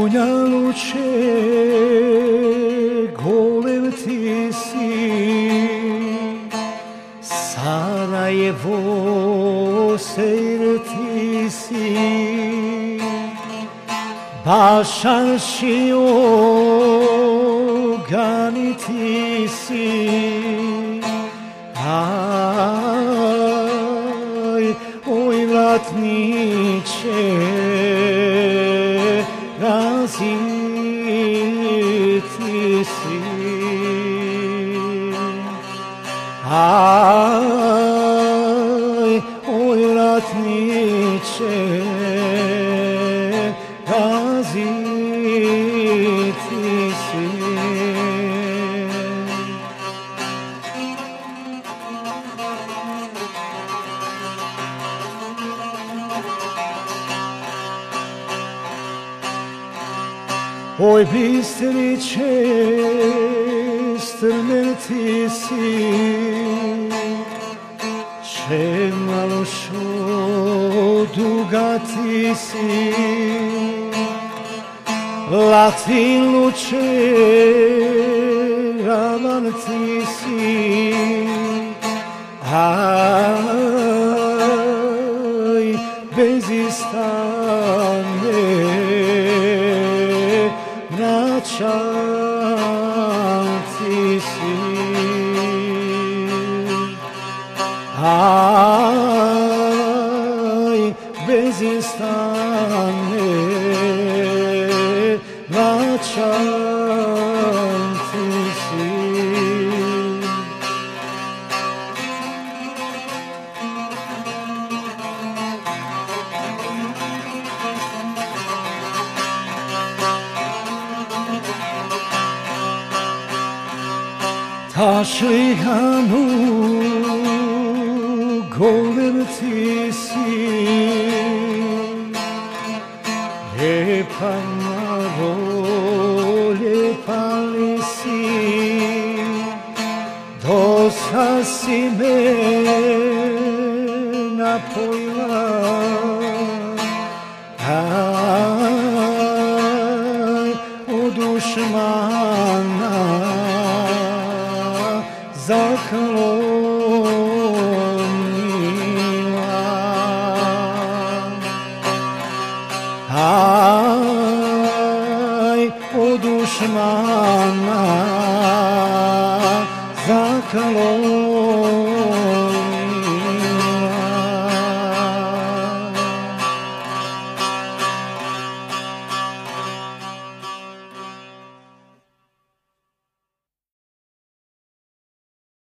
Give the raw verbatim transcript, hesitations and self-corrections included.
Bunjaluče, golem ti si, Sarajevo, sejr ti si, Bašanši, ogani ti si, aj, oj vratniče, razi ti si, aj, oj vratniče, razi ti si. Oj bistriče, strmen ti si, če malo šo duga ti si, Latin luče, ravan ti si, aj, bez istane, vraćam ti si, aj, bez istane, vraćam ti si. Tašlijanu, golem ti si, lijepa malo, lijepa li si, dosta si me napojila, aj, od dušmana zaklonila, aj, od dušmana zaklonila.